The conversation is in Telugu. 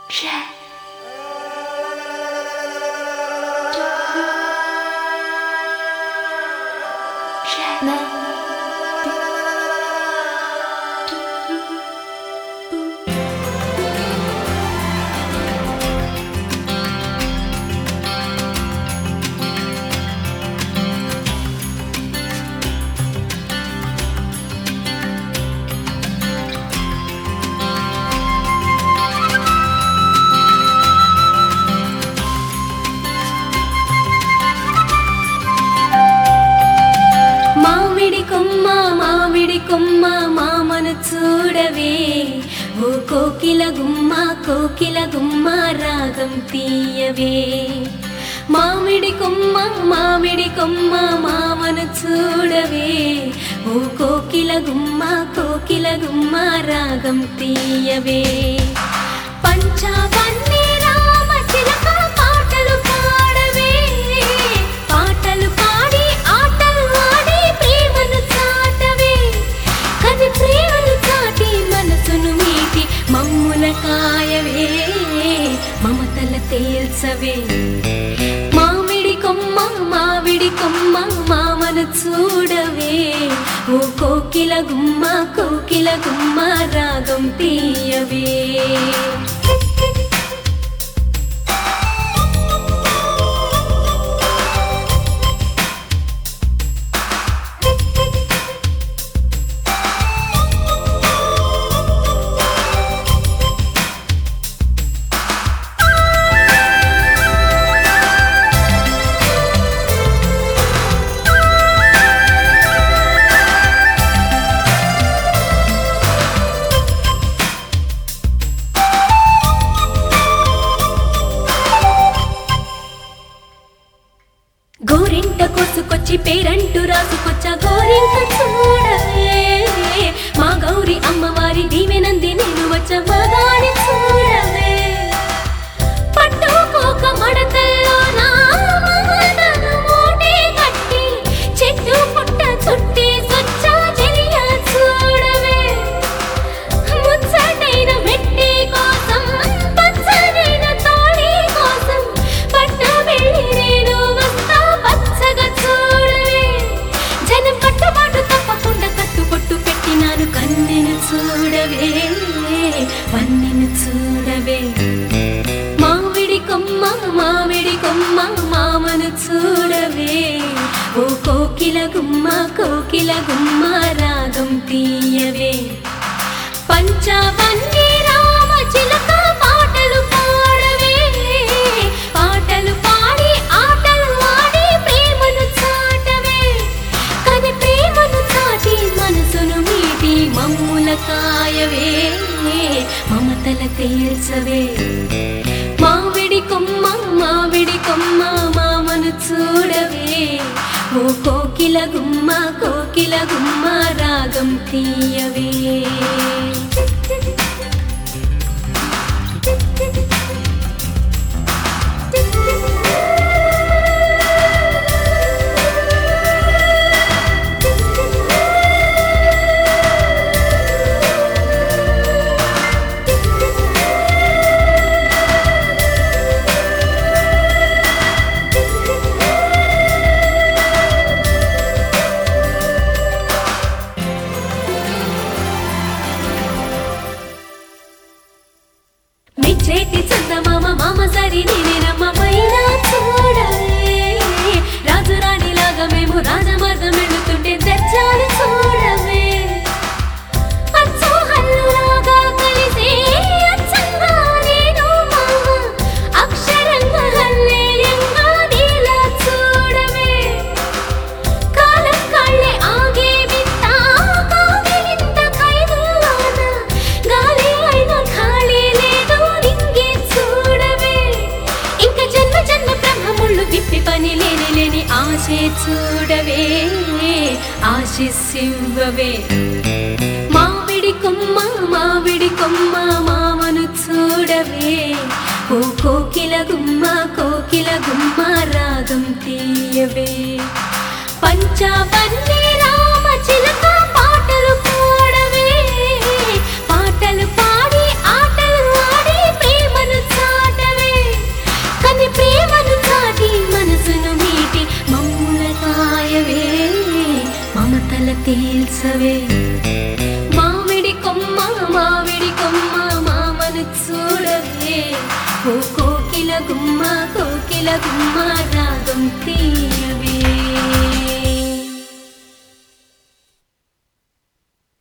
కొమ్మ మామను చూడవే ఓ కోకిల గుమ్మ రాగం తీయవే మామిడి కొమ్మ మామను చూడవే ఓ కోకిల గుమ్మ రాగం తీయవే పంచావన్నీ రామ చిలక పాటలు పాడవే పాటలు పాడి ఆటలు ఆడి ప్రేమను చాటవే కది ప్రేమను చాటి మనసును మీటి మమ్ముల కాయవే మమతల తేల్చవే మామిడి కొమ్మ మామను చూడవే ఓ కోకిల గుమ్మ రాగం తీయవే గోరింట కోసుకొచ్చి పేరంటూ రాసుకొచ్చా గోరింట చూడవే మా గౌరి అమ్మవారి దీవెనంది నేను వచ్చా మగాని చూడవే పట్టుకోక మడతల్లో నా మమతను మూటే కట్టి చెట్టు పుట్ట చుట్టి సొచ్చా చెలియ చూడవే ముచ్చటైన మెట్టి కోసం పచ్చనైన తాళి కోసం పట్ట వెళ్ళి నేను వస్తా పచ్చగా చూడవే జనం కట్టుబాటు తప్పకుండా కట్టుబొట్టు పెట్టినాను కన్నెను చూడవే వన్నెను చూడవే మామిడి కొమ్మ మామను చూడవే ఓ కోకిల గుమ్మ రాగం తీయవే పంచావన్నీ రామ చిలక పాటలు పాడవే పాటలు పాడి ఆటలు ఆడి ప్రేమను చాటవే కది ప్రేమను చాటి మనసును మీటి మమ్ముల కాయవే మమతల తేల్చవే మామిడి కొమ్మ మామను చూడవే ఓ కోకిల గుమ్మ రాగం తీయవే మిచ్చేటి చందమామ మామ సరి నేనమ్మ మైనా చూడవే రాజు రాణిలాగా మేము రాజమార్గం వెళుతుంటే తెచ్చాను చూడవే అచ్చో హల్లులాగా కలిసి అచ్చంగా నేను మామ అక్షరంగా హల్లేయంగా నీలా చూడవే కాలం కళ్ళే ఆగే వింత కాగిలింత ఖైదువాన గాలి అయిన ఖాళీ లేదు నింగే చూడవే ఇంక జన్మ బ్రహ్మముళ్ళు విప్పి పని లేని ఆశే చూడవే ఆశిస్సివ్వవే మామిడి కొమ్మ మామను చూడవే ఓ కోకిల గుమ్మ రాగం తీయవే పంచావన్నీ రామ చిలక పాటలు పాడవే పాటలు పాడి ఆటలు ఆడి ప్రేమను తీల్చవే మామిడి కొమ్మ మామను చూడవే ఓ కోకిల గుమ్మ రాగం తీయవే